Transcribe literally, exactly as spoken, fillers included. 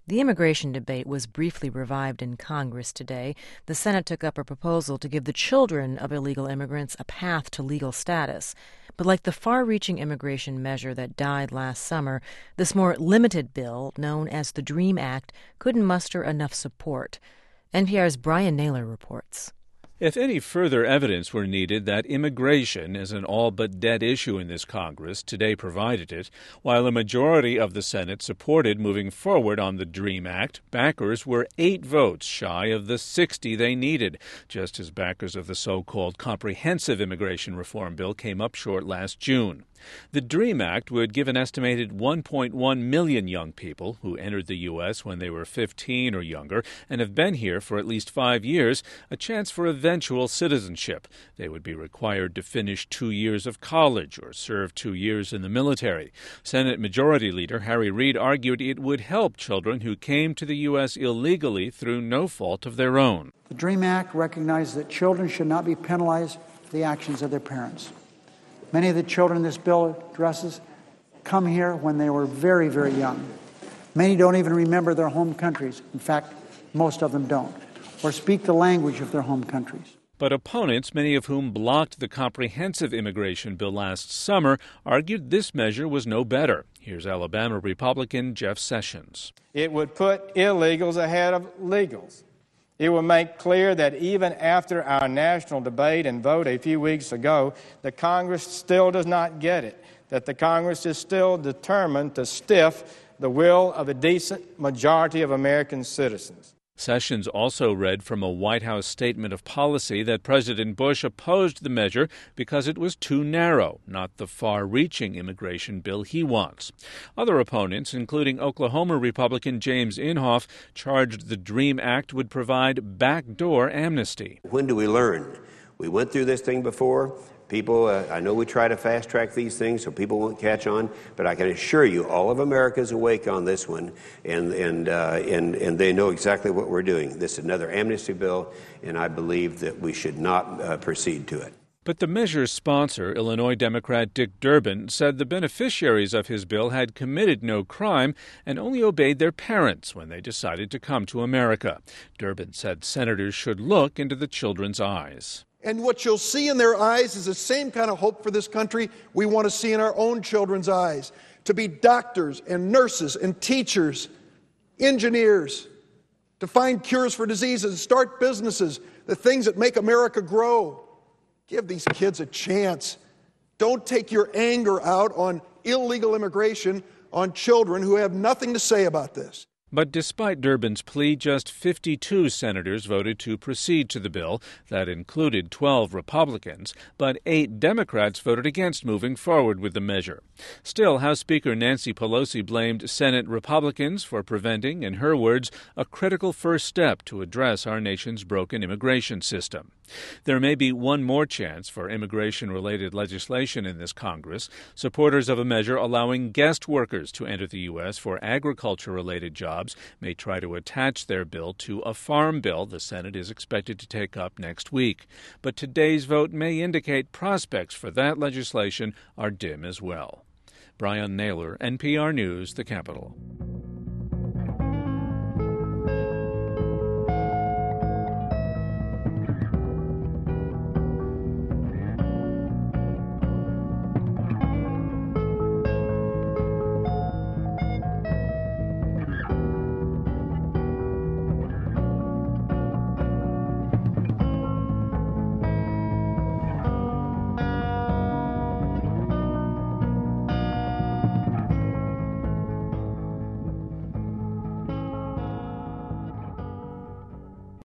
The immigration debate was briefly revived in Congress today. The Senate took up a proposal to give the children of illegal immigrants a path to legal status. But like the far-reaching immigration measure that died last summer, this more limited bill, known as the DREAM Act, couldn't muster enough support. N P R's Brian Naylor reports. If any further evidence were needed that immigration is an all-but-dead issue in this Congress, today provided it. While a majority of the Senate supported moving forward on the DREAM Act, backers were eight votes shy of the sixty they needed, just as backers of the so-called Comprehensive Immigration Reform Bill came up short last June. The DREAM Act would give an estimated one point one million young people who entered the U S when they were fifteen or younger and have been here for at least five years a chance for eventual citizenship. They would be required to finish two years of college or serve two years in the military. Senate Majority Leader Harry Reid argued it would help children who came to the U S illegally through no fault of their own. The DREAM Act recognizes that children should not be penalized for the actions of their parents. Many of the children this bill addresses come here when they were very, very young. Many don't even remember their home countries. In fact, most of them don't, or speak the language of their home countries. But opponents, many of whom blocked the comprehensive immigration bill last summer, argued this measure was no better. Here's Alabama Republican Jeff Sessions. It would put illegals ahead of legals. It will make clear that even after our national debate and vote a few weeks ago, the Congress still does not get it, that the Congress is still determined to stiff the will of a decent majority of American citizens. Sessions also read from a White House statement of policy that President Bush opposed the measure because it was too narrow, not the far-reaching immigration bill he wants. Other opponents, including Oklahoma Republican James Inhofe, charged the DREAM Act would provide backdoor amnesty. When do we learn? We went through this thing before. People, uh, I know we try to fast-track these things so people won't catch on, but I can assure you all of America is awake on this one, and and, uh, and and they know exactly what we're doing. This is another amnesty bill, and I believe that we should not uh, proceed to it. But the measure's sponsor, Illinois Democrat Dick Durbin, said the beneficiaries of his bill had committed no crime and only obeyed their parents when they decided to come to America. Durbin said senators should look into the children's eyes. And what you'll see in their eyes is the same kind of hope for this country we want to see in our own children's eyes. To be doctors and nurses and teachers, engineers, to find cures for diseases, start businesses, the things that make America grow. Give these kids a chance. Don't take your anger out on illegal immigration, on children who have nothing to say about this. But despite Durbin's plea, just fifty-two senators voted to proceed to the bill. That included twelve Republicans, but eight Democrats voted against moving forward with the measure. Still, House Speaker Nancy Pelosi blamed Senate Republicans for preventing, in her words, a critical first step to address our nation's broken immigration system. There may be one more chance for immigration-related legislation in this Congress. Supporters of a measure allowing guest workers to enter the U S for agriculture-related jobs may try to attach their bill to a farm bill the Senate is expected to take up next week. But today's vote may indicate prospects for that legislation are dim as well. Brian Naylor, N P R News, the Capitol.